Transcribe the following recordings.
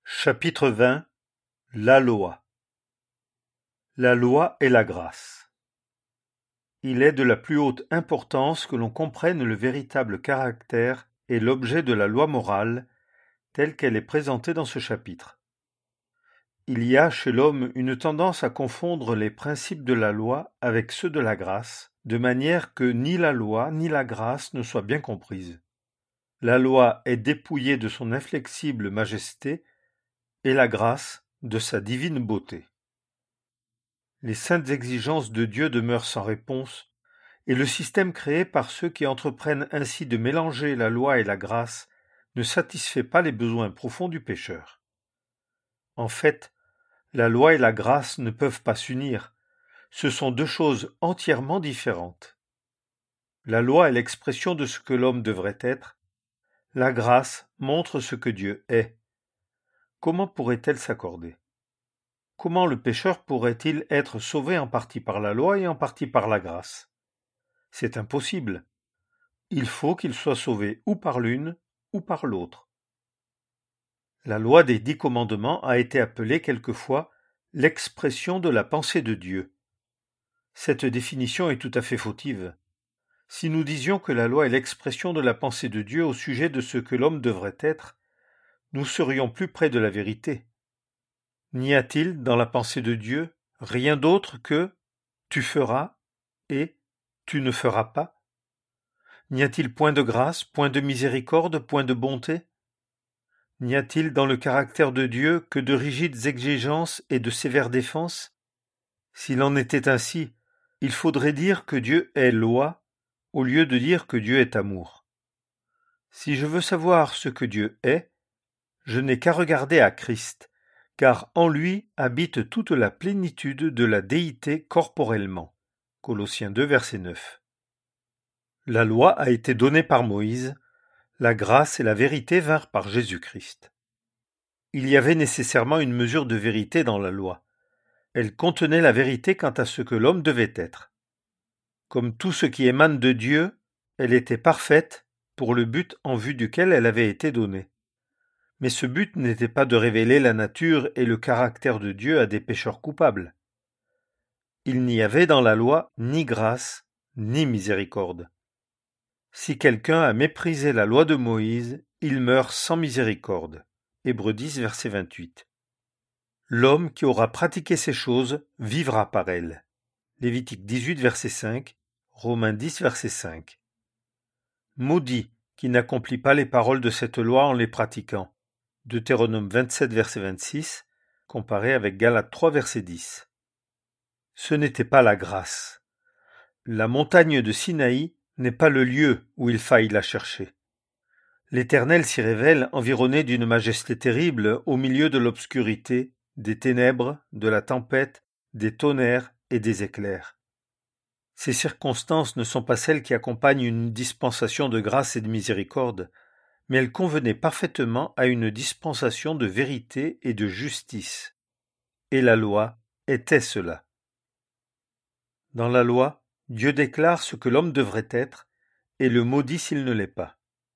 Chapitre 20 La loi. La loi est la grâce. Il est de la plus haute importance que l'on comprenne le véritable caractère et l'objet de la loi morale, telle qu'elle est présentée dans ce chapitre. Il y a chez l'homme une tendance à confondre les principes de la loi avec ceux de la grâce, de manière que ni la loi ni la grâce ne soient bien comprises. La loi est dépouillée de son inflexible majesté et la grâce de sa divine beauté. Les saintes exigences de Dieu demeurent sans réponse, et le système créé par ceux qui entreprennent ainsi de mélanger la loi et la grâce ne satisfait pas les besoins profonds du pécheur. En fait, la loi et la grâce ne peuvent pas s'unir, ce sont deux choses entièrement différentes. La loi est l'expression de ce que l'homme devrait être, la grâce montre ce que Dieu est. Comment pourrait-elle s'accorder ? Comment le pécheur pourrait-il être sauvé en partie par la loi et en partie par la grâce ? C'est impossible. Il faut qu'il soit sauvé ou par l'une ou par l'autre. La loi des 10 commandements a été appelée quelquefois l'expression de la pensée de Dieu. Cette définition est tout à fait fautive. Si nous disions que la loi est l'expression de la pensée de Dieu au sujet de ce que l'homme devrait être, nous serions plus près de la vérité. N'y a-t-il dans la pensée de Dieu rien d'autre que « tu feras » et « tu ne feras pas » ? N'y a-t-il point de grâce, point de miséricorde, point de bonté ? N'y a-t-il dans le caractère de Dieu que de rigides exigences et de sévères défenses ? S'il en était ainsi, il faudrait dire que Dieu est loi, au lieu de dire que Dieu est amour. Si je veux savoir ce que Dieu est, je n'ai qu'à regarder à Christ, car en lui habite toute la plénitude de la déité corporellement. Colossiens 2, verset 9. La loi a été donnée par Moïse, la grâce et la vérité vinrent par Jésus-Christ. Il y avait nécessairement une mesure de vérité dans la loi. Elle contenait la vérité quant à ce que l'homme devait être. Comme tout ce qui émane de Dieu, elle était parfaite pour le but en vue duquel elle avait été donnée. Mais ce but n'était pas de révéler la nature et le caractère de Dieu à des pécheurs coupables. Il n'y avait dans la loi ni grâce, ni miséricorde. Si quelqu'un a méprisé la loi de Moïse, il meurt sans miséricorde. Hébreux 10, verset 28. L'homme qui aura pratiqué ces choses vivra par elles. Lévitique 18, verset 5, Romains 10, verset 5. Maudit qui n'accomplit pas les paroles de cette loi en les pratiquant. Deutéronome 27, verset 26, comparé avec Galates 3, verset 10. Ce n'était pas la grâce. La montagne de Sinaï n'est pas le lieu où il faille la chercher. L'Éternel s'y révèle environné d'une majesté terrible au milieu de l'obscurité, des ténèbres, de la tempête, des tonnerres et des éclairs. Ces circonstances ne sont pas celles qui accompagnent une dispensation de grâce et de miséricorde, mais elles convenaient parfaitement à une dispensation de vérité et de justice. Et la loi était cela. Dans la loi, Dieu déclare ce que l'homme devrait être et le maudit s'il ne l'est pas.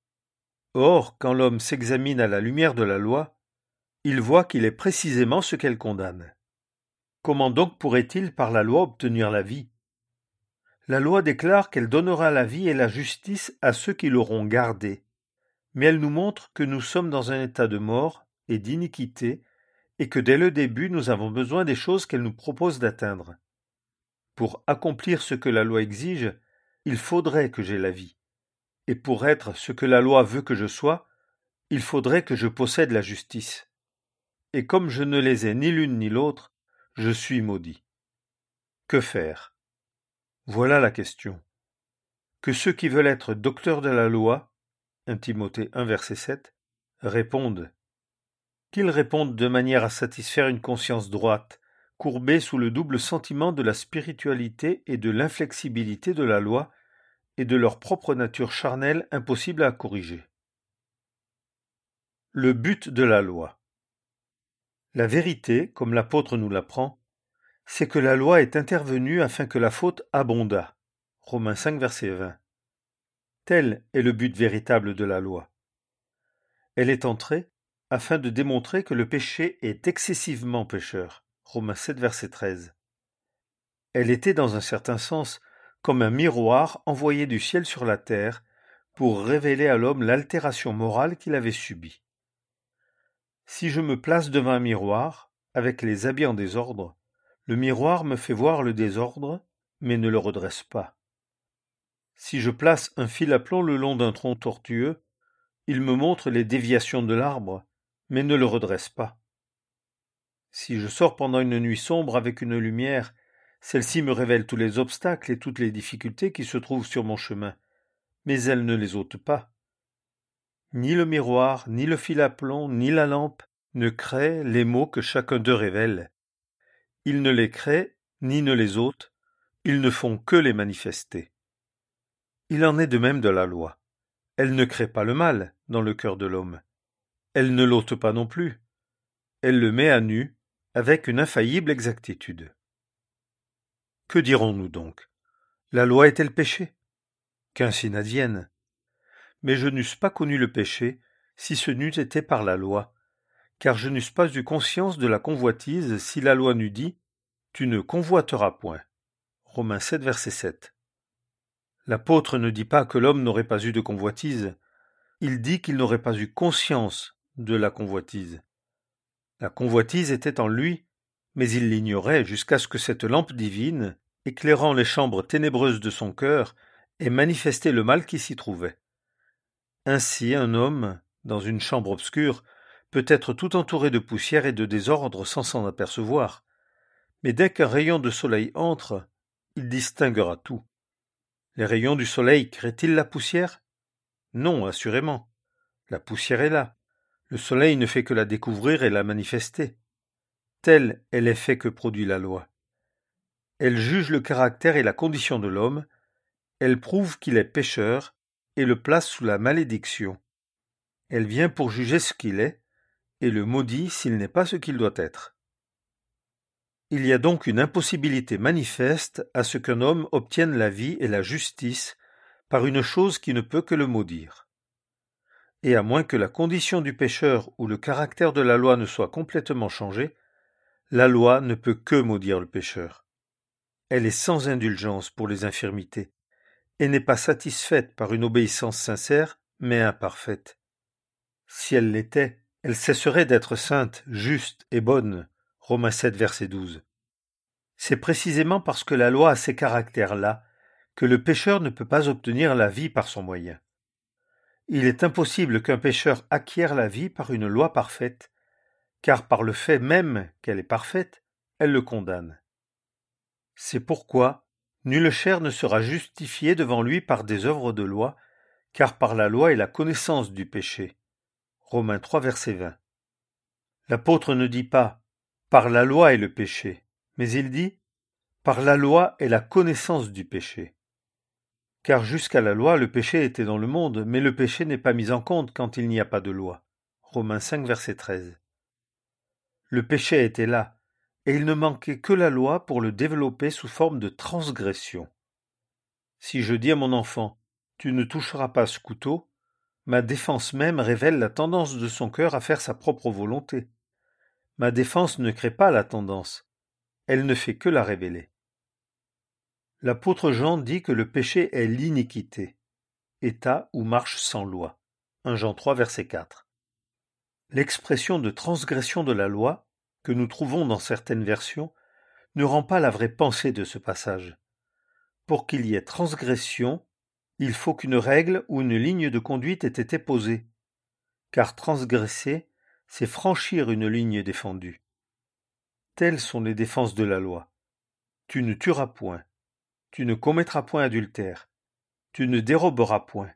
Or, quand l'homme s'examine à la lumière de la loi, il voit qu'il est précisément ce qu'elle condamne. Comment donc pourrait-il par la loi obtenir la vie ? La loi déclare qu'elle donnera la vie et la justice à ceux qui l'auront gardée, mais elle nous montre que nous sommes dans un état de mort et d'iniquité et que dès le début nous avons besoin des choses qu'elle nous propose d'atteindre. Pour accomplir ce que la loi exige, il faudrait que j'aie la vie. Et pour être ce que la loi veut que je sois, il faudrait que je possède la justice. Et comme je ne les ai ni l'une ni l'autre, je suis maudit. Que faire ? Voilà la question. Que ceux qui veulent être docteurs de la loi, 1 Timothée 1, verset 7, répondent. Qu'ils répondent de manière à satisfaire une conscience droite, courbée sous le double sentiment de la spiritualité et de l'inflexibilité de la loi et de leur propre nature charnelle impossible à corriger. Le but de la loi. La vérité, comme l'apôtre nous l'apprend, c'est que la loi est intervenue afin que la faute abondât. Romains 5, verset 20. Tel est le but véritable de la loi. Elle est entrée afin de démontrer que le péché est excessivement pécheur. Romains 7, verset 13. Elle était dans un certain sens comme un miroir envoyé du ciel sur la terre pour révéler à l'homme l'altération morale qu'il avait subie. Si je me place devant un miroir, avec les habits en désordre, le miroir me fait voir le désordre, mais ne le redresse pas. Si je place un fil à plomb le long d'un tronc tortueux, il me montre les déviations de l'arbre, mais ne le redresse pas. Si je sors pendant une nuit sombre avec une lumière, celle-ci me révèle tous les obstacles et toutes les difficultés qui se trouvent sur mon chemin, mais elle ne les ôte pas. Ni le miroir, ni le fil à plomb, ni la lampe ne créent les maux que chacun d'eux révèle. Ils ne les créent, ni ne les ôtent, ils ne font que les manifester. Il en est de même de la loi. Elle ne crée pas le mal dans le cœur de l'homme. Elle ne l'ôte pas non plus. Elle le met à nu avec une infaillible exactitude. Que dirons-nous donc? La loi est-elle péché? Qu'ainsi n'advienne. Mais je n'eusse pas connu le péché si ce n'eût été par la loi, car je n'eusse pas eu conscience de la convoitise si la loi n'eût dit « Tu ne convoiteras point ». Romains 7, verset 7. L'apôtre ne dit pas que l'homme n'aurait pas eu de convoitise, il dit qu'il n'aurait pas eu conscience de la convoitise. La convoitise était en lui, mais il l'ignorait jusqu'à ce que cette lampe divine, éclairant les chambres ténébreuses de son cœur, ait manifesté le mal qui s'y trouvait. Ainsi un homme, dans une chambre obscure, peut être tout entouré de poussière et de désordre sans s'en apercevoir. Mais dès qu'un rayon de soleil entre, il distinguera tout. Les rayons du soleil créent-ils la poussière? Non, assurément. La poussière est là. Le soleil ne fait que la découvrir et la manifester. Tel est l'effet que produit la loi. Elle juge le caractère et la condition de l'homme, elle prouve qu'il est pécheur et le place sous la malédiction. Elle vient pour juger ce qu'il est et le maudit s'il n'est pas ce qu'il doit être. Il y a donc une impossibilité manifeste à ce qu'un homme obtienne la vie et la justice par une chose qui ne peut que le maudire. Et à moins que la condition du pécheur ou le caractère de la loi ne soit complètement changé, la loi ne peut que maudire le pécheur. Elle est sans indulgence pour les infirmités, et n'est pas satisfaite par une obéissance sincère, mais imparfaite. Si elle l'était, elle cesserait d'être sainte, juste et bonne. Romains 7, verset 12. C'est précisément parce que la loi a ces caractères-là que le pécheur ne peut pas obtenir la vie par son moyen. Il est impossible qu'un pécheur acquiert la vie par une loi parfaite, car par le fait même qu'elle est parfaite, elle le condamne. C'est pourquoi nulle chair ne sera justifiée devant lui par des œuvres de loi, car par la loi est la connaissance du péché. Romains 3, verset 20. L'apôtre ne dit pas « par la loi est le péché », mais il dit « par la loi est la connaissance du péché ». Car jusqu'à la loi, le péché était dans le monde, mais le péché n'est pas mis en compte quand il n'y a pas de loi. Romains 5, verset 13. Le péché était là, et il ne manquait que la loi pour le développer sous forme de transgression. Si je dis à mon enfant « tu ne toucheras pas ce couteau », ma défense même révèle la tendance de son cœur à faire sa propre volonté. Ma défense ne crée pas la tendance, elle ne fait que la révéler. L'apôtre Jean dit que le péché est l'iniquité, état ou marche sans loi. 1 Jean 3, verset 4. L'expression de transgression de la loi, que nous trouvons dans certaines versions, ne rend pas la vraie pensée de ce passage. Pour qu'il y ait transgression, il faut qu'une règle ou une ligne de conduite ait été posée, car transgresser, c'est franchir une ligne défendue. Telles sont les défenses de la loi. Tu ne tueras point, tu ne commettras point adultère, tu ne déroberas point.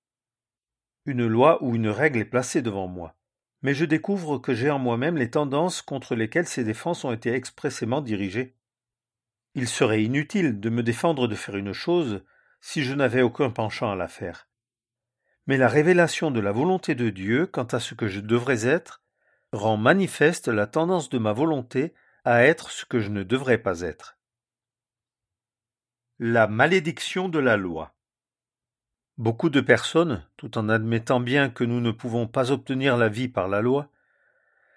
Une loi ou une règle est placée devant moi, mais je découvre que j'ai en moi-même les tendances contre lesquelles ces défenses ont été expressément dirigées. Il serait inutile de me défendre de faire une chose si je n'avais aucun penchant à la faire. Mais la révélation de la volonté de Dieu quant à ce que je devrais être rend manifeste la tendance de ma volonté à être ce que je ne devrais pas être. La malédiction de la loi. Beaucoup de personnes, tout en admettant bien que nous ne pouvons pas obtenir la vie par la loi,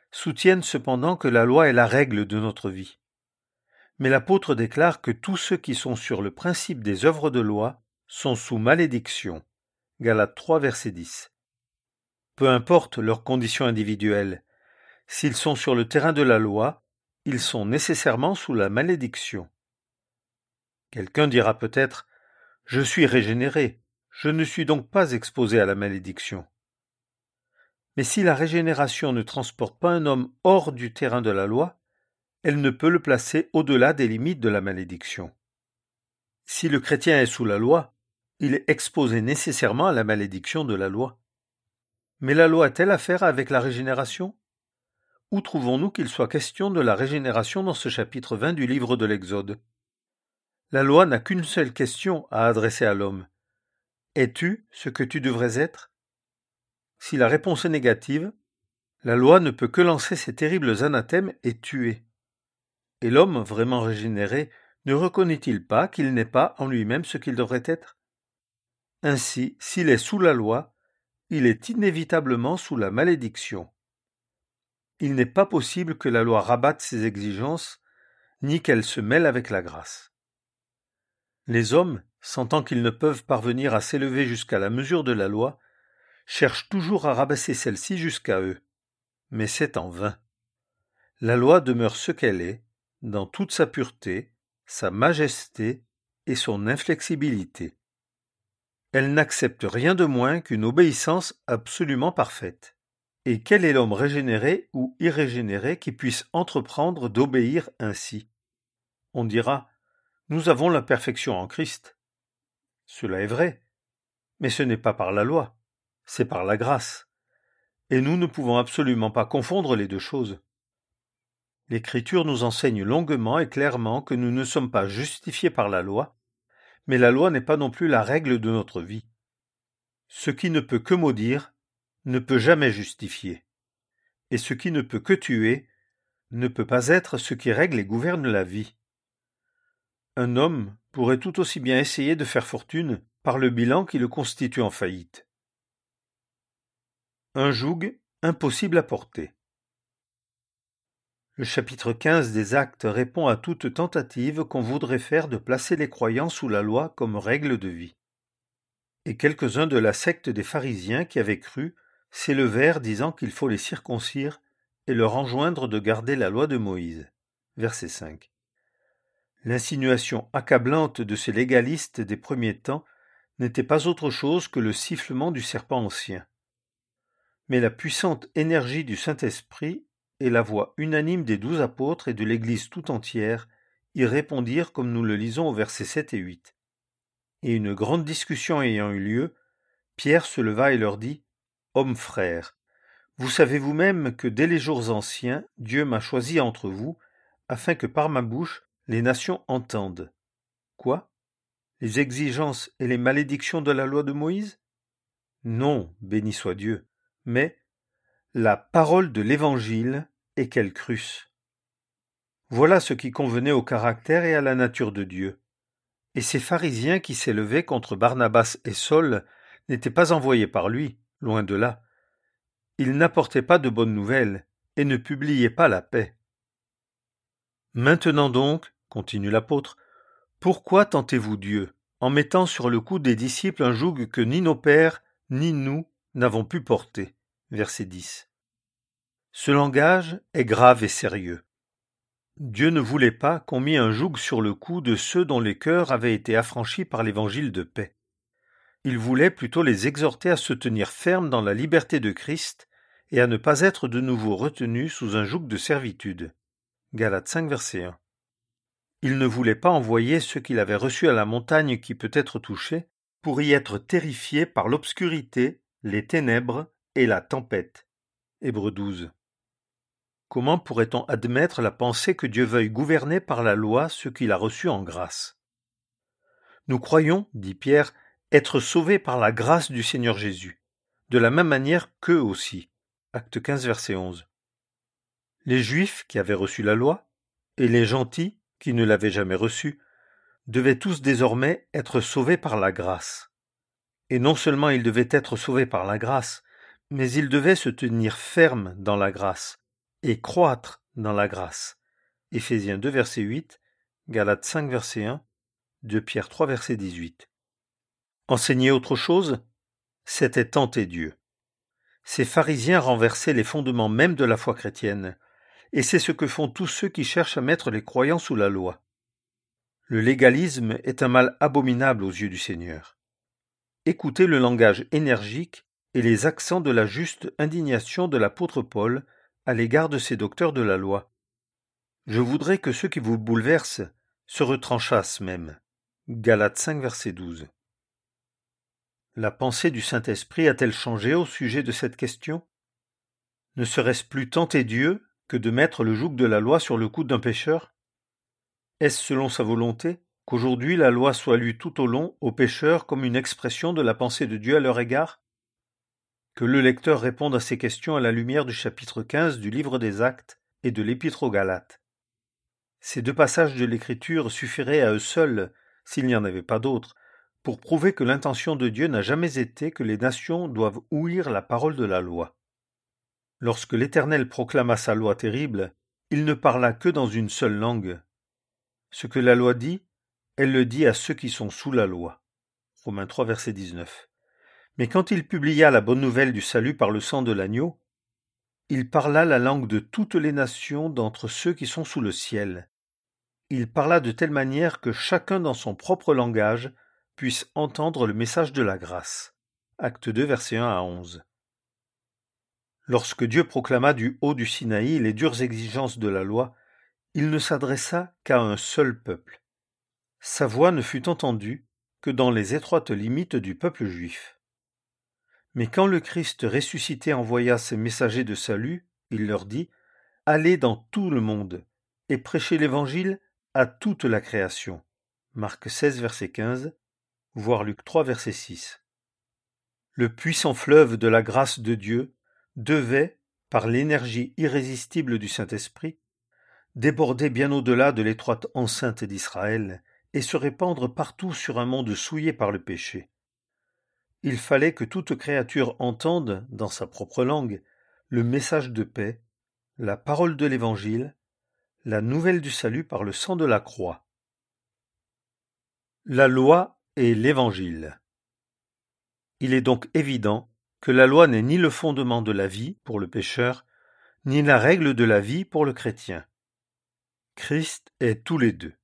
soutiennent cependant que la loi est la règle de notre vie. Mais l'apôtre déclare que tous ceux qui sont sur le principe des œuvres de loi sont sous malédiction. Galates 3, verset 10. Peu importe leurs conditions individuelles, s'ils sont sur le terrain de la loi, ils sont nécessairement sous la malédiction. Quelqu'un dira peut-être « Je suis régénéré, je ne suis donc pas exposé à la malédiction ». Mais si la régénération ne transporte pas un homme hors du terrain de la loi, elle ne peut le placer au-delà des limites de la malédiction. Si le chrétien est sous la loi, il est exposé nécessairement à la malédiction de la loi. Mais la loi a-t-elle affaire avec la régénération ? Où trouvons-nous qu'il soit question de la régénération dans ce chapitre 20 du livre de l'Exode ? La loi n'a qu'une seule question à adresser à l'homme. Es-tu ce que tu devrais être ? Si la réponse est négative, la loi ne peut que lancer ces terribles anathèmes et tuer. Et l'homme vraiment régénéré ne reconnaît-il pas qu'il n'est pas en lui-même ce qu'il devrait être ? Ainsi, s'il est sous la loi, il est inévitablement sous la malédiction. Il n'est pas possible que la loi rabatte ses exigences, ni qu'elle se mêle avec la grâce. Les hommes, sentant qu'ils ne peuvent parvenir à s'élever jusqu'à la mesure de la loi, cherchent toujours à rabaisser celle-ci jusqu'à eux. Mais c'est en vain. La loi demeure ce qu'elle est, dans toute sa pureté, sa majesté et son inflexibilité. Elle n'accepte rien de moins qu'une obéissance absolument parfaite. Et quel est l'homme régénéré ou irrégénéré qui puisse entreprendre d'obéir ainsi ? On dira, nous avons la perfection en Christ. Cela est vrai, mais ce n'est pas par la loi, c'est par la grâce. Et nous ne pouvons absolument pas confondre les deux choses. L'Écriture nous enseigne longuement et clairement que nous ne sommes pas justifiés par la loi, mais la loi n'est pas non plus la règle de notre vie. Ce qui ne peut que maudire ne peut jamais justifier, et ce qui ne peut que tuer ne peut pas être ce qui règle et gouverne la vie. Un homme pourrait tout aussi bien essayer de faire fortune par le bilan qui le constitue en faillite. Un joug impossible à porter. Le chapitre 15 des Actes répond à toute tentative qu'on voudrait faire de placer les croyants sous la loi comme règle de vie. Et quelques-uns de la secte des pharisiens qui avaient cru s'élevèrent disant qu'il faut les circoncire et leur enjoindre de garder la loi de Moïse. Verset 5. L'insinuation accablante de ces légalistes des premiers temps n'était pas autre chose que le sifflement du serpent ancien. Mais la puissante énergie du Saint-Esprit et la voix unanime des 12 apôtres et de l'Église tout entière y répondirent comme nous le lisons au versets 7 et 8. Et une grande discussion ayant eu lieu, Pierre se leva et leur dit « Hommes frères, vous savez vous-même que dès les jours anciens, Dieu m'a choisi entre vous, afin que par ma bouche les nations entendent. Quoi ? Les exigences et les malédictions de la loi de Moïse ? Non, béni soit Dieu, mais la parole de l'Évangile et qu'elles crussent. Voilà ce qui convenait au caractère et à la nature de Dieu. Et ces pharisiens qui s'élevaient contre Barnabas et Saul n'étaient pas envoyés par lui, loin de là. Ils n'apportaient pas de bonnes nouvelles et ne publiaient pas la paix. Maintenant donc, continue l'apôtre, pourquoi tentez-vous Dieu, en mettant sur le cou des disciples un joug que ni nos pères, ni nous n'avons pu porter ? Verset 10. Ce langage est grave et sérieux. Dieu ne voulait pas qu'on mît un joug sur le cou de ceux dont les cœurs avaient été affranchis par l'évangile de paix. Il voulait plutôt les exhorter à se tenir fermes dans la liberté de Christ et à ne pas être de nouveau retenus sous un joug de servitude. Galates 5, verset 1. Il ne voulait pas envoyer ceux qu'il avait reçus à la montagne qui peut être touchée pour y être terrifiés par l'obscurité, les ténèbres et la tempête. Hébreux 12. Comment pourrait-on admettre la pensée que Dieu veuille gouverner par la loi ceux qu'il a reçus en grâce ? Nous croyons, dit Pierre, être sauvés par la grâce du Seigneur Jésus, de la même manière qu'eux aussi. Acte 15, verset 11. Les Juifs qui avaient reçu la loi, et les gentils qui ne l'avaient jamais reçue, devaient tous désormais être sauvés par la grâce. Et non seulement ils devaient être sauvés par la grâce, mais ils devaient se tenir fermes dans la grâce, et croître dans la grâce. Éphésiens 2, verset 8, Galates 5, verset 1, 2 Pierre 3, verset 18. Enseigner autre chose, c'était tenter Dieu. Ces pharisiens renversaient les fondements même de la foi chrétienne, et c'est ce que font tous ceux qui cherchent à mettre les croyants sous la loi. Le légalisme est un mal abominable aux yeux du Seigneur. Écoutez le langage énergique et les accents de la juste indignation de l'apôtre Paul à l'égard de ces docteurs de la loi. Je voudrais que ceux qui vous bouleversent se retranchassent même. Galates 5, verset 12. La pensée du Saint-Esprit a-t-elle changé au sujet de cette question? Ne serait-ce plus tenter Dieu que de mettre le joug de la loi sur le coude d'un pécheur? Est-ce selon sa volonté qu'aujourd'hui la loi soit lue tout au long aux pécheurs comme une expression de la pensée de Dieu à leur égard? Que le lecteur réponde à ces questions à la lumière du chapitre 15 du livre des Actes et de l'Épître aux Galates. Ces deux passages de l'Écriture suffiraient à eux seuls, s'il n'y en avait pas d'autres, pour prouver que l'intention de Dieu n'a jamais été que les nations doivent ouïr la parole de la loi. Lorsque l'Éternel proclama sa loi terrible, il ne parla que dans une seule langue. Ce que la loi dit, elle le dit à ceux qui sont sous la loi. Romains 3, verset 19. Mais quand il publia la bonne nouvelle du salut par le sang de l'agneau, il parla la langue de toutes les nations d'entre ceux qui sont sous le ciel. Il parla de telle manière que chacun dans son propre langage puisse entendre le message de la grâce. Acte 2, verset 1 à 11. Lorsque Dieu proclama du haut du Sinaï les dures exigences de la loi, il ne s'adressa qu'à un seul peuple. Sa voix ne fut entendue que dans les étroites limites du peuple juif. Mais quand le Christ ressuscité envoya ses messagers de salut, il leur dit « Allez dans tout le monde et prêchez l'Évangile à toute la création. » Marc 16, verset 15, voire Luc 3, verset 6. Le puissant fleuve de la grâce de Dieu devait, par l'énergie irrésistible du Saint-Esprit, déborder bien au-delà de l'étroite enceinte d'Israël et se répandre partout sur un monde souillé par le péché. Il fallait que toute créature entende, dans sa propre langue, le message de paix, la parole de l'Évangile, la nouvelle du salut par le sang de la croix. La loi et l'Évangile. Il est donc évident que la loi n'est ni le fondement de la vie pour le pécheur, ni la règle de la vie pour le chrétien. Christ est tous les deux.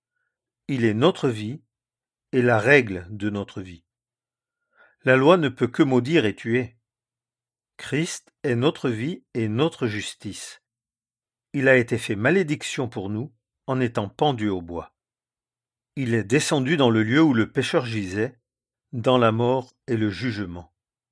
Il est notre vie et la règle de notre vie. La loi ne peut que maudire et tuer. Christ est notre vie et notre justice. Il a été fait malédiction pour nous en étant pendu au bois. Il est descendu dans le lieu où le pécheur gisait, dans la mort et le jugement.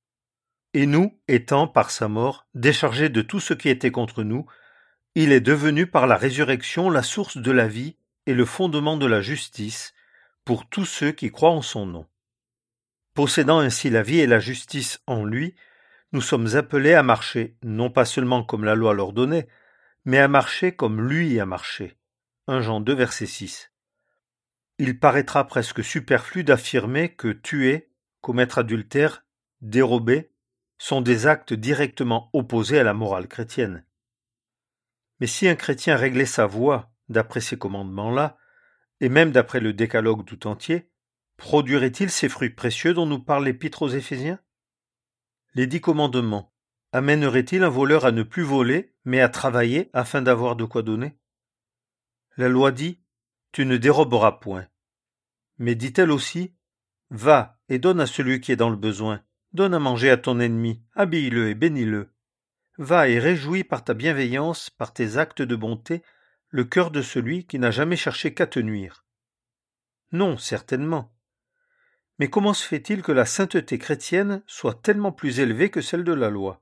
Et nous, étant par sa mort déchargés de tout ce qui était contre nous, il est devenu par la résurrection la source de la vie et le fondement de la justice pour tous ceux qui croient en son nom. Possédant ainsi la vie et la justice en lui, nous sommes appelés à marcher, non pas seulement comme la loi l'ordonnait, mais à marcher comme lui a marché. 1 Jean 2, verset 6. Il paraîtra presque superflu d'affirmer que tuer, commettre adultère, dérober, sont des actes directement opposés à la morale chrétienne. Mais si un chrétien réglait sa voie d'après ces commandements-là, et même d'après le décalogue tout entier, produirait-il ces fruits précieux dont nous parle l'Épître aux Éphésiens? Les 10 commandements amèneraient-ils un voleur à ne plus voler, mais à travailler afin d'avoir de quoi donner? La loi dit « Tu ne déroberas point ». Mais dit-elle aussi « Va et donne à celui qui est dans le besoin, donne à manger à ton ennemi, habille-le et bénis-le. Va et réjouis par ta bienveillance, par tes actes de bonté, le cœur de celui qui n'a jamais cherché qu'à te nuire. » Non, certainement. Mais comment se fait-il que la sainteté chrétienne soit tellement plus élevée que celle de la loi?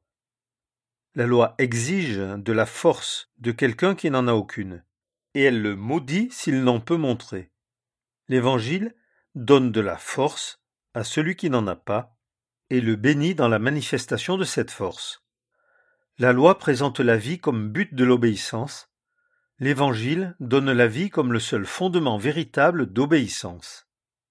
La loi exige de la force de quelqu'un qui n'en a aucune, et elle le maudit s'il n'en peut montrer. L'Évangile donne de la force à celui qui n'en a pas, et le bénit dans la manifestation de cette force. La loi présente la vie comme but de l'obéissance, l'Évangile donne la vie comme le seul fondement véritable d'obéissance.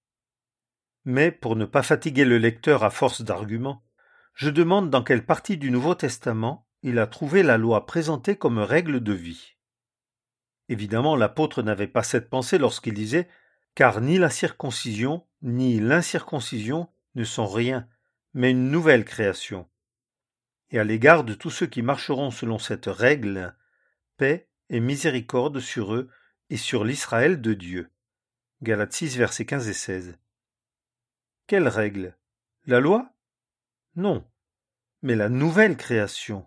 Mais, pour ne pas fatiguer le lecteur à force d'arguments, je demande dans quelle partie du Nouveau Testament il a trouvé la loi présentée comme règle de vie. Évidemment, l'apôtre n'avait pas cette pensée lorsqu'il disait « Car ni la circoncision ni l'incirconcision ne sont rien, mais une nouvelle création. » Et à l'égard de tous ceux qui marcheront selon cette règle, paix et miséricorde sur eux et sur l'Israël de Dieu. Galates 6, versets 15 et 16. Quelle règle? La loi? Non, mais la nouvelle création.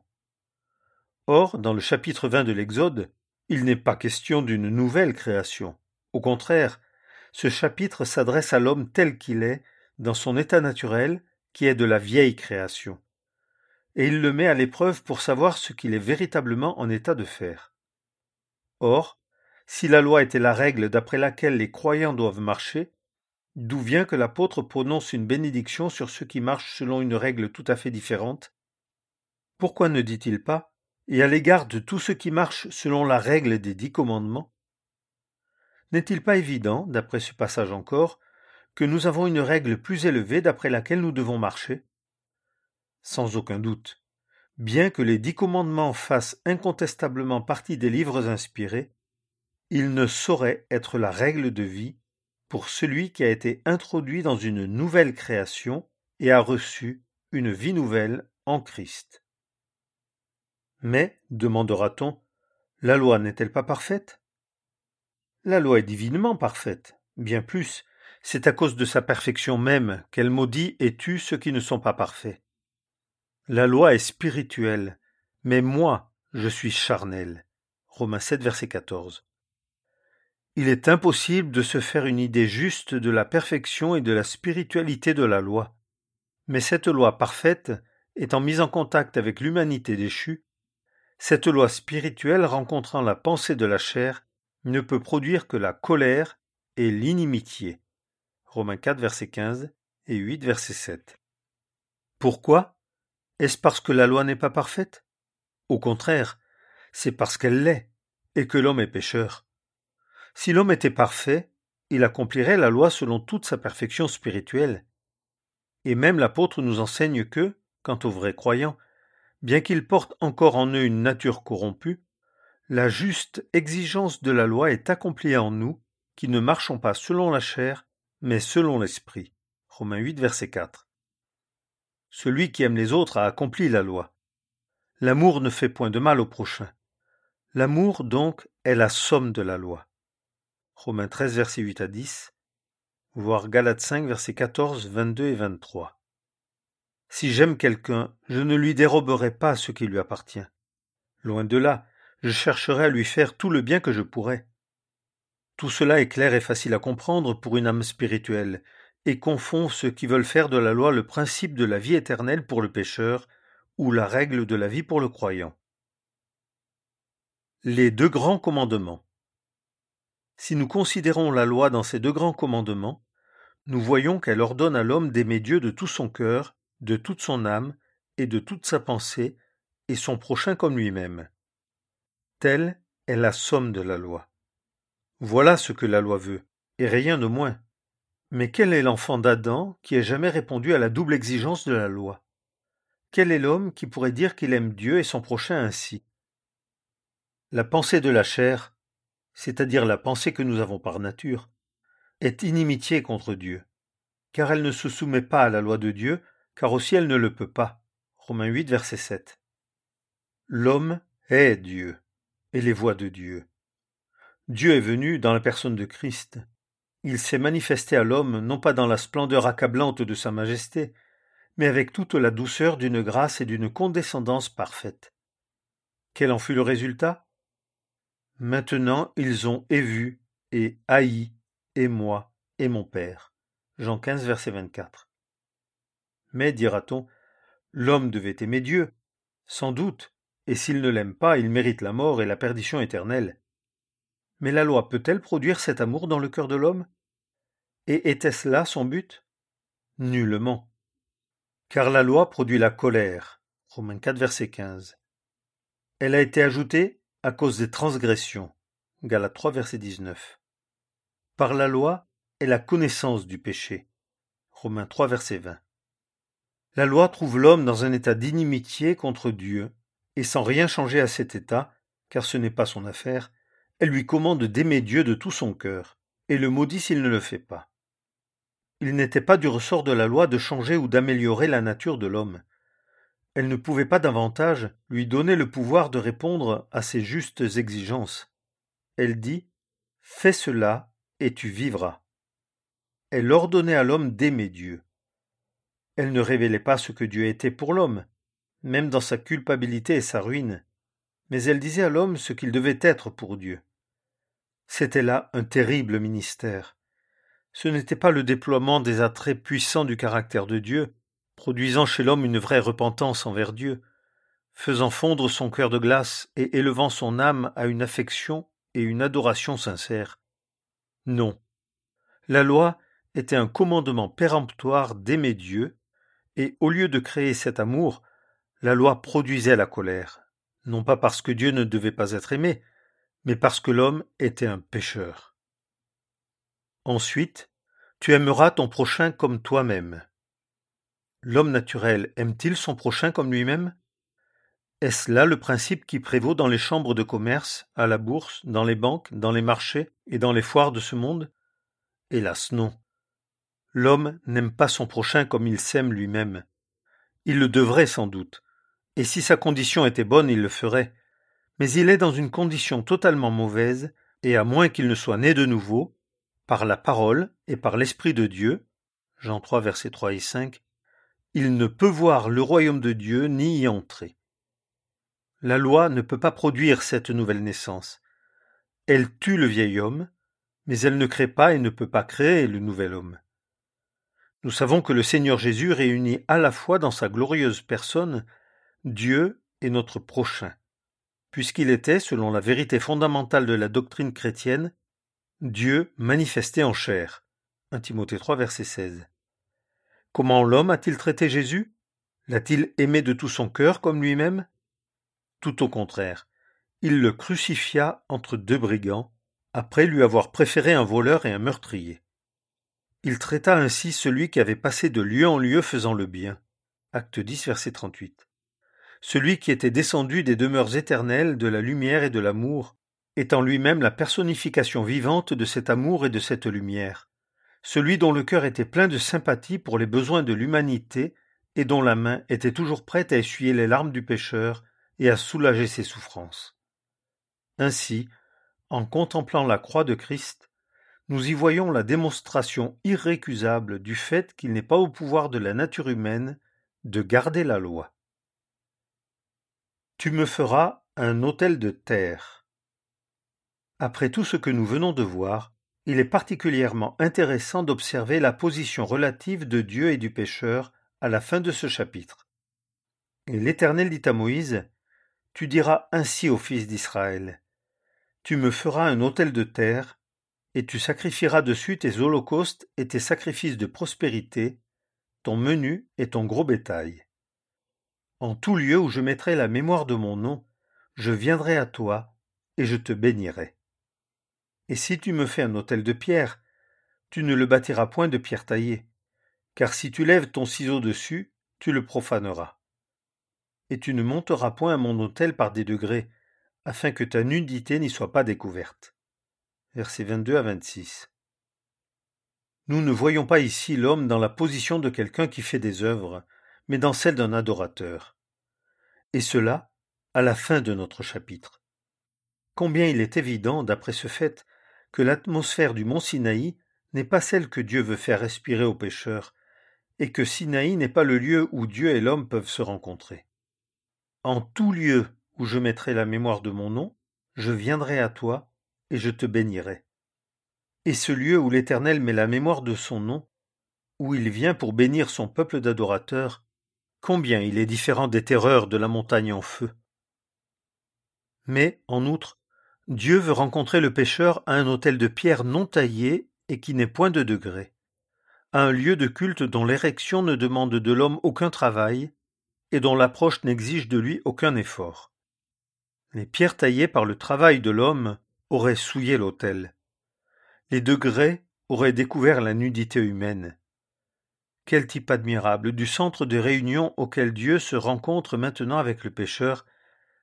Or, dans le chapitre 20 de l'Exode, il n'est pas question d'une nouvelle création. Au contraire, ce chapitre s'adresse à l'homme tel qu'il est, dans son état naturel, qui est de la vieille création. Et il le met à l'épreuve pour savoir ce qu'il est véritablement en état de faire. Or, si la loi était la règle d'après laquelle les croyants doivent marcher, d'où vient que l'apôtre prononce une bénédiction sur ceux qui marchent selon une règle tout à fait différente? Pourquoi ne dit-il pas « et à l'égard de tous ceux qui marchent selon la règle des 10 commandements » ? N'est-il pas évident, d'après ce passage encore, que nous avons une règle plus élevée d'après laquelle nous devons marcher? Sans aucun doute. Bien que les 10 commandements fassent incontestablement partie des livres inspirés, ils ne sauraient être la règle de vie pour celui qui a été introduit dans une nouvelle création et a reçu une vie nouvelle en Christ. Mais, demandera-t-on, la loi n'est-elle pas parfaite? La loi est divinement parfaite, bien plus, c'est à cause de sa perfection même qu'elle maudit et tue ceux qui ne sont pas parfaits. La loi est spirituelle, mais moi, je suis charnel. Romains 7, verset 14. Il est impossible de se faire une idée juste de la perfection et de la spiritualité de la loi. Mais cette loi parfaite, étant mise en contact avec l'humanité déchue, cette loi spirituelle rencontrant la pensée de la chair ne peut produire que la colère et l'inimitié. Romains 4, verset 15 et 8, verset 7. Pourquoi? Est-ce parce que la loi n'est pas parfaite? Au contraire, c'est parce qu'elle l'est, et que l'homme est pécheur. Si l'homme était parfait, il accomplirait la loi selon toute sa perfection spirituelle. Et même l'apôtre nous enseigne que, quant aux vrais croyants, bien qu'ils portent encore en eux une nature corrompue, la juste exigence de la loi est accomplie en nous, qui ne marchons pas selon la chair, mais selon l'esprit. Romains 8, verset 4. Celui qui aime les autres a accompli la loi. L'amour ne fait point de mal au prochain. L'amour, donc, est la somme de la loi. Romains 13, versets 8 à 10, voire Galates 5, versets 14, 22 et 23. Si j'aime quelqu'un, je ne lui déroberai pas ce qui lui appartient. Loin de là, je chercherai à lui faire tout le bien que je pourrai. Tout cela est clair et facile à comprendre pour une âme spirituelle, et confond ceux qui veulent faire de la loi le principe de la vie éternelle pour le pécheur, ou la règle de la vie pour le croyant. Les 2 grands commandements. Si nous considérons la loi dans ces 2 grands commandements, nous voyons qu'elle ordonne à l'homme d'aimer Dieu de tout son cœur, de toute son âme et de toute sa pensée, et son prochain comme lui-même. Telle est la somme de la loi. Voilà ce que la loi veut, et rien de moins. Mais quel est l'enfant d'Adam qui ait jamais répondu à la double exigence de la loi? Quel est l'homme qui pourrait dire qu'il aime Dieu et son prochain ainsi? La pensée de la chair, c'est-à-dire la pensée que nous avons par nature, est inimitié contre Dieu, car elle ne se soumet pas à la loi de Dieu, car aussi elle ne le peut pas. Romains 8, verset 7. L'homme est Dieu, et les voies de Dieu. Dieu est venu dans la personne de Christ. Il s'est manifesté à l'homme non pas dans la splendeur accablante de sa majesté, mais avec toute la douceur d'une grâce et d'une condescendance parfaite. Quel en fut le résultat? Maintenant ils ont vu et haï, et moi, et mon Père. Jean 15, verset 24. Mais, dira-t-on, l'homme devait aimer Dieu. Sans doute, et s'il ne l'aime pas, il mérite la mort et la perdition éternelle. Mais la loi peut-elle produire cet amour dans le cœur de l'homme? Et était-ce là son but? Nullement. Car la loi produit la colère. Romains 4, verset 15. Elle a été ajoutée à cause des transgressions. Galates 3, verset 19. Par la loi est la connaissance du péché. Romains 3, verset 20. La loi trouve l'homme dans un état d'inimitié contre Dieu, et sans rien changer à cet état, car ce n'est pas son affaire, elle lui commande d'aimer Dieu de tout son cœur, et le maudit s'il ne le fait pas. Il n'était pas du ressort de la loi de changer ou d'améliorer la nature de l'homme. Elle ne pouvait pas davantage lui donner le pouvoir de répondre à ses justes exigences. Elle dit « Fais cela et tu vivras ». Elle ordonnait à l'homme d'aimer Dieu. Elle ne révélait pas ce que Dieu était pour l'homme, même dans sa culpabilité et sa ruine, mais elle disait à l'homme ce qu'il devait être pour Dieu. C'était là un terrible ministère. Ce n'était pas le déploiement des attraits puissants du caractère de Dieu, produisant chez l'homme une vraie repentance envers Dieu, faisant fondre son cœur de glace et élevant son âme à une affection et une adoration sincères. Non. La loi était un commandement péremptoire d'aimer Dieu, et au lieu de créer cet amour, la loi produisait la colère, non pas parce que Dieu ne devait pas être aimé, mais parce que l'homme était un pécheur. Ensuite, tu aimeras ton prochain comme toi-même. L'homme naturel aime-t-il son prochain comme lui-même? Est-ce là le principe qui prévaut dans les chambres de commerce, à la bourse, dans les banques, dans les marchés et dans les foires de ce monde? Hélas non. L'homme n'aime pas son prochain comme il s'aime lui-même. Il le devrait sans doute, et si sa condition était bonne, il le ferait. Mais il est dans une condition totalement mauvaise, et à moins qu'il ne soit né de nouveau, par la parole et par l'Esprit de Dieu, Jean 3, versets 3 et 5, il ne peut voir le royaume de Dieu ni y entrer. La loi ne peut pas produire cette nouvelle naissance. Elle tue le vieil homme, mais elle ne crée pas et ne peut pas créer le nouvel homme. Nous savons que le Seigneur Jésus réunit à la fois dans sa glorieuse personne Dieu et notre prochain, puisqu'il était, selon la vérité fondamentale de la doctrine chrétienne, Dieu manifesté en chair. 1 Timothée 3, verset 16. Comment l'homme a-t-il traité Jésus? L'a-t-il aimé de tout son cœur comme lui-même? Tout au contraire, il le crucifia entre deux brigands, après lui avoir préféré un voleur et un meurtrier. Il traita ainsi celui qui avait passé de lieu en lieu faisant le bien. Acte 10, verset 38. Celui qui était descendu des demeures éternelles de la lumière et de l'amour, étant lui-même la personnification vivante de cet amour et de cette lumière. Celui dont le cœur était plein de sympathie pour les besoins de l'humanité et dont la main était toujours prête à essuyer les larmes du pécheur et à soulager ses souffrances. Ainsi, en contemplant la croix de Christ, nous y voyons la démonstration irrécusable du fait qu'il n'est pas au pouvoir de la nature humaine de garder la loi. Tu me feras un autel de terre. Après tout ce que nous venons de voir, il est particulièrement intéressant d'observer la position relative de Dieu et du pécheur à la fin de ce chapitre. Et l'Éternel dit à Moïse, « Tu diras ainsi aux fils d'Israël, tu me feras un autel de terre, et tu sacrifieras dessus tes holocaustes et tes sacrifices de prospérité, ton menu et ton gros bétail. En tout lieu où je mettrai la mémoire de mon nom, je viendrai à toi, et je te bénirai. Et si tu me fais un autel de pierre, tu ne le bâtiras point de pierre taillée, car si tu lèves ton ciseau dessus, tu le profaneras. Et tu ne monteras point à mon autel par des degrés, afin que ta nudité n'y soit pas découverte. » Versets 22 à 26. Nous ne voyons pas ici l'homme dans la position de quelqu'un qui fait des œuvres, mais dans celle d'un adorateur. Et cela, à la fin de notre chapitre. Combien il est évident, d'après ce fait, que l'atmosphère du mont Sinaï n'est pas celle que Dieu veut faire respirer aux pécheurs, et que Sinaï n'est pas le lieu où Dieu et l'homme peuvent se rencontrer. En tout lieu où je mettrai la mémoire de mon nom, je viendrai à toi, et je te bénirai. Et ce lieu où l'Éternel met la mémoire de son nom, où il vient pour bénir son peuple d'adorateurs, combien il est différent des terreurs de la montagne en feu. Mais, en outre, Dieu veut rencontrer le pécheur à un autel de pierre non taillé et qui n'est point de degré, à un lieu de culte dont l'érection ne demande de l'homme aucun travail et dont l'approche n'exige de lui aucun effort. Les pierres taillées par le travail de l'homme auraient souillé l'autel. Les degrés auraient découvert la nudité humaine. Quel type admirable du centre de réunion auquel Dieu se rencontre maintenant avec le pécheur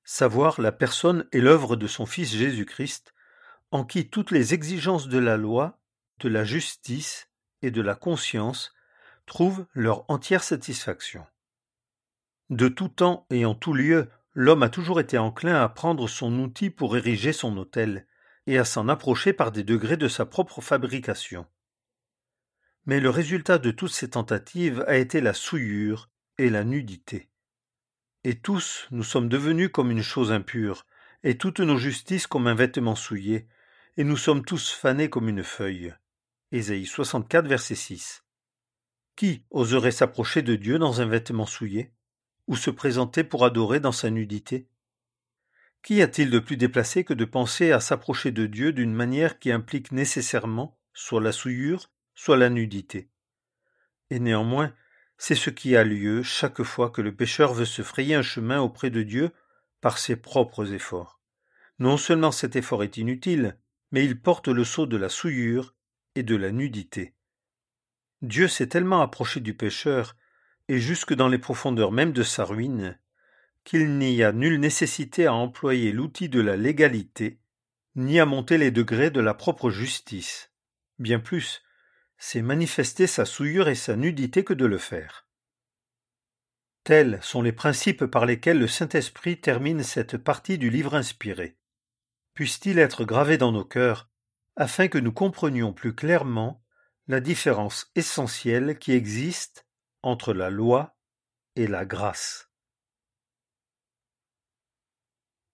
savoir la personne et l'œuvre de son Fils Jésus-Christ, en qui toutes les exigences de la loi, de la justice et de la conscience trouvent leur entière satisfaction. De tout temps et en tout lieu, l'homme a toujours été enclin à prendre son outil pour ériger son autel, et à s'en approcher par des degrés de sa propre fabrication. Mais le résultat de toutes ces tentatives a été la souillure et la nudité. Et tous, nous sommes devenus comme une chose impure, et toutes nos justices comme un vêtement souillé, et nous sommes tous fanés comme une feuille. Ésaïe 64, verset 6. Qui oserait s'approcher de Dieu dans un vêtement souillé, ou se présenter pour adorer dans sa nudité? Qu'y a-t-il de plus déplacé que de penser à s'approcher de Dieu d'une manière qui implique nécessairement soit la souillure, soit la nudité? Et néanmoins, c'est ce qui a lieu chaque fois que le pécheur veut se frayer un chemin auprès de Dieu par ses propres efforts. Non seulement cet effort est inutile, mais il porte le sceau de la souillure et de la nudité. Dieu s'est tellement approché du pécheur, et jusque dans les profondeurs même de sa ruine, qu'il n'y a nulle nécessité à employer l'outil de la légalité, ni à monter les degrés de la propre justice. Bien plus, c'est manifester sa souillure et sa nudité que de le faire. Tels sont les principes par lesquels le Saint-Esprit termine cette partie du livre inspiré. Puisse-t-il être gravé dans nos cœurs, afin que nous comprenions plus clairement la différence essentielle qui existe entre la loi et la grâce.